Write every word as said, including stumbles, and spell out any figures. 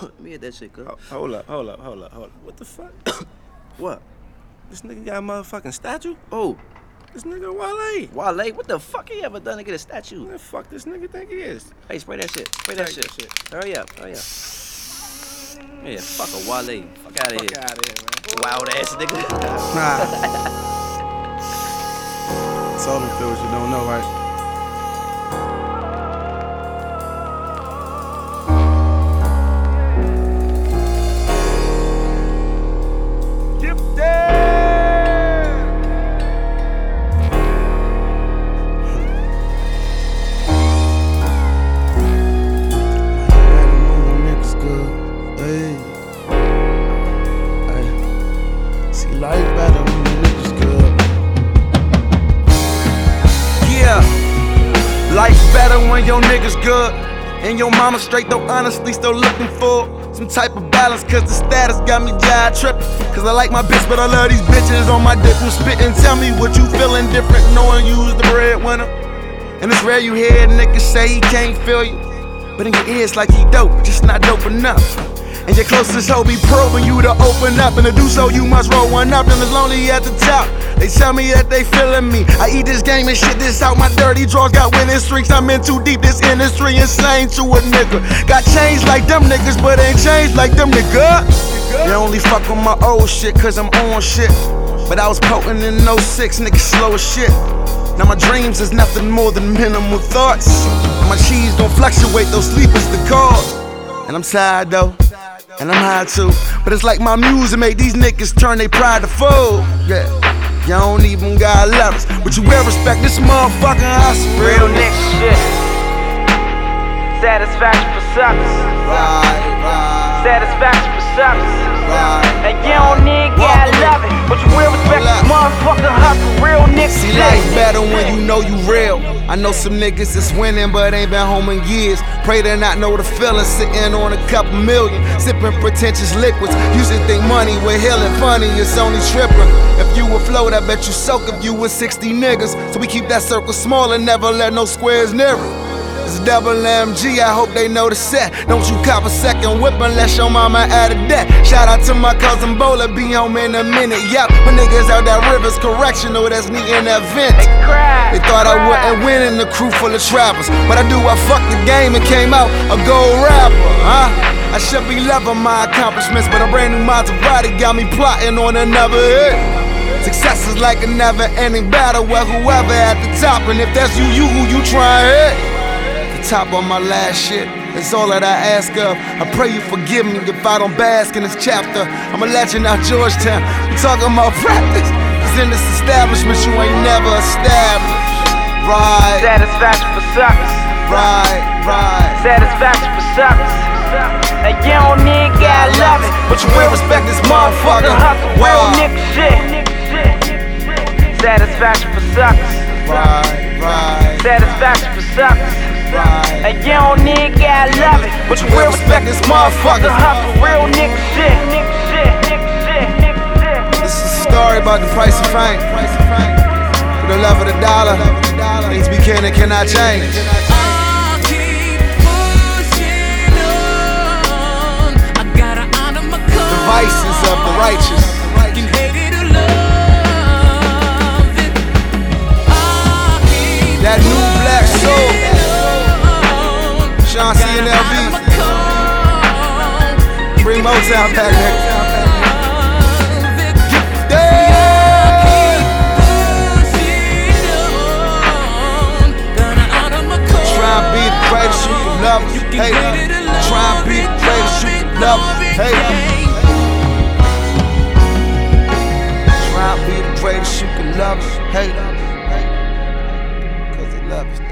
Let me hit that shit, cuz. Hold up, hold up, hold up, hold up. What the fuck? What? This nigga got a motherfucking statue? Oh. This nigga Wale. Wale? What the fuck he ever done to get a statue? What the fuck this nigga think he is? Hey, spray that shit. Spray that shit. shit. Hurry up, hurry up. Yeah, fuck a Wale. Fuck out of here. Fuck out of here, man. Wild ass nigga. Nah. Told him feel what you don't know, right? Life better when your niggas good. Yeah, life better when your niggas good. And your mama straight though honestly still looking for some type of balance. Cause the status got me jive trippin'. Cause I like my bitch but I love these bitches on my dick who spittin'. Tell me what you feelin' different knowing you was the breadwinner. And it's rare you hear niggas say he can't feel you, but in your ears like he dope, just not dope enough. And your closest hoe be probing you to open up, and to do so you must roll one up. And it's lonely at the top, they tell me that they feeling me. I eat this game and shit this out, my dirty drawers got winning streaks. I'm in too deep, this industry insane to a nigga. Got changed like them niggas, but ain't changed like them nigga. They only fuck with my old shit cause I'm on shit, but I was potent in oh six, niggas slow as shit. Now my dreams is nothing more than minimal thoughts, and my cheese don't fluctuate, though sleep is the cause. And I'm tired though, and I'm high too, but it's like my music make these niggas turn they pride to fool. Yeah, you don't even got levels, but you will respect this motherfucking hustle. Real nigga shit. Satisfaction for suckers. Right, right. Satisfaction for suckers. Right. And you don't need gotta love it, but you will respect this motherfucking hustle. Real nigga See, shit. life better when you know you real. I know some niggas that's winning but ain't been home in years. Pray they not know the feeling, sitting on a couple million, sipping pretentious liquids. Used to think money was healing, funny, it's only tripping. If you afloat, I bet you soak if you with sixty niggas. So we keep that circle small and never let no squares near it. It's double M G, I hope they know the set. Don't you cop a second whip unless your mama added that. Shout out to my cousin Bola, be home in a minute. Yup, my niggas out that Rivers Correctional, that's me in that vent. They thought I wouldn't win in the crew full of trappers, but I do, I fucked the game and came out a gold rapper, huh? I should be loving my accomplishments, but a brand new Maserati got me plotting on another hit. Success is like a never-ending battle where whoever at the top, and if that's you, you who you try hit. Top on my last shit, that's all that I ask of. I pray you forgive me if I don't bask in this chapter. I'm a legend out Georgetown, we talking about practice, cause in this establishment you ain't never established. Right. Satisfaction for suckers. Right, right. Satisfaction for suckers. And you don't need gotta love it, but you will respect this motherfucking hustle. Real nigga shit. Satisfaction for suckers. Right, right. Satisfaction for suckers. Right. And you don't need gotta love it, but you will respect this motherfucking hustle. Real nigga shit. Nigga shit. Nigga shit. Nigga shit. This is a story about the price of fame. For the love of the dollar, things we can and cannot change. I'll keep pushing on. I gotta honor my cause. The vices of the righteous. You hate it or love it. I'll keep That new black soul. Sean C and L B. Bring Motown back, nigga. Try and be the greatest you can love. Hey, try and be the greatest you can love. Hey, try and be the greatest you can love. Hey, cause they love us.